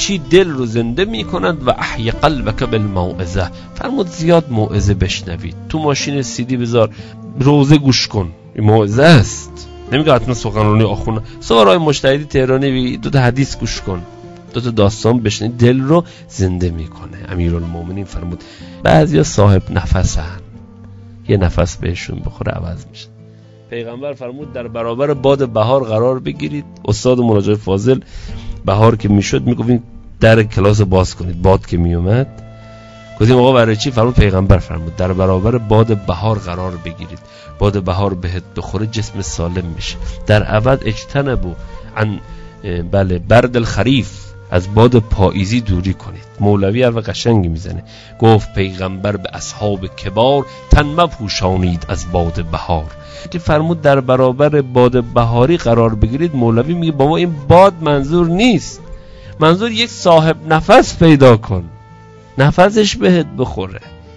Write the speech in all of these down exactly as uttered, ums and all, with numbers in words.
چی دل رو زنده میکنند و احی قلبک بالموعظه. فرمود زیاد موعظه بشنوید. تو ماشین سیدی بذار، روزه گوش کن، این موعظه است. نمیگه حتما سخنرانی آخونا، سوارای مجتهدی تهرانی دو تا حدیث گوش کن، دو تا داستان بشنوید، دل رو زنده میکنه. امیرالمومنین فرمود بعضیا صاحب نفسن، یه نفس بهشون بخوره عوض میشه. پیغمبر فرمود در برابر باد بهار قرار بگیرید. استاد مناجات فاضل بهار که میشد میگفتین در کلاس باز کنید، باد که میومد گفتیم آقا برای چی؟ فرمود پیغمبر فرمود در برابر باد بهار قرار بگیرید، باد بهار بهت بخوره جسم سالم میشه. در عوض اجتنبوا عن بله برد الخریف، از باد پاییزی دوری کنید. مولوی حرف قشنگی میزنه، گفت پیغمبر به اصحاب کبار تن مپوشانید از باد بهار. که فرمود در برابر باد بهاری قرار بگیرید، مولوی میگه بابا این باد منظور نیست، منظور یک صاحب نفس پیدا کن، نفسش بهت بخوره.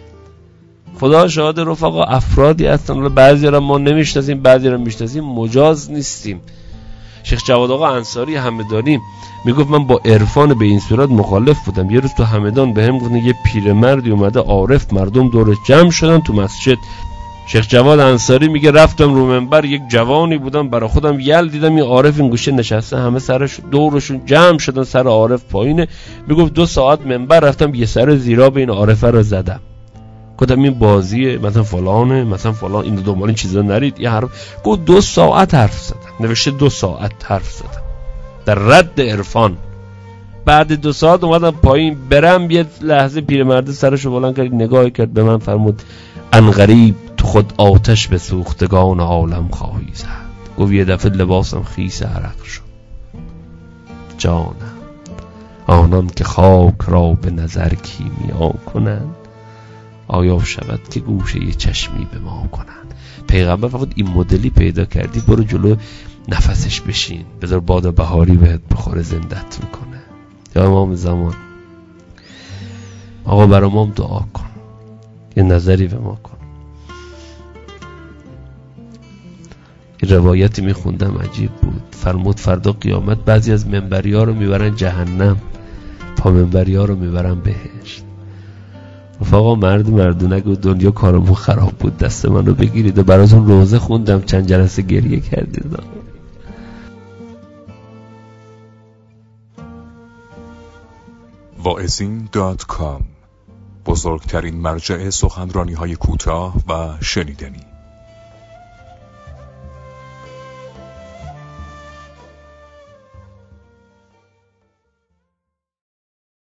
خدا شاهد رفقا، افرادی هستن، بعضی را ما نمیشناسیم، بعضی را میشناسیم، مجاز نیستیم. شیخ جواد آقا انصاری همدانی میگفت من با عرفان به این صورت مخالف بودم. یه روز تو همدان بهم گفتن یه پیرمردی اومده عارف، مردم دورش جمع شدن تو مسجد. شیخ جواد انصاری میگه رفتم رو منبر، یک جوانی بودم برای خودم یل دیدم یه عارف این گوشه نشسته، همه سرش دورشون جمع شدن، سر عارف پایینه. میگفت دو ساعت منبر رفتم یه سر زیرا به این عارفه رو زدم. گفتم این بازیه مثلا فلانه مثلا فلان، این دنبال این چیزا نرید. یه حرف گفت دو ساعت حرف زدم، نوشته دو ساعت حرف زدم در رد عرفان. بعد دو ساعت اومدم پایین برم، یه لحظه پیرمرد سرشو بلند کرد نگاه کرد به من، فرمود ان غریب تو خود آتش به سوختگان عالم خواهی زد. گفت یه دفعه لباسم خیس عرق شد. جانم آنان که خاک را به نظر کیمیا کنند، آیا شود که گوشه یه چشمی به ما کنند. پیغمبر فرمود این مدلی پیدا کردی برو جلو نفسش بشین، بذار باد بهاری بهت بخوره زندت میکنه. یا امام زمان آقا برای ما دعا کن، یه نظری به ما کن. یه روایتی میخوندم عجیب بود. فرمود فردا قیامت بعضی از منبری ها رو میبرن جهنم، پا منبری ها رو میبرن بهشت. رفقا مرد مردونک و دنیا کارمون خراب بود، دست منو بگیرید و براتون روزه خوندم، چند جلسه گریه کردید. واعظین دات کام، بزرگترین مرجع سخنرانی های کوتاه و شنیدنی.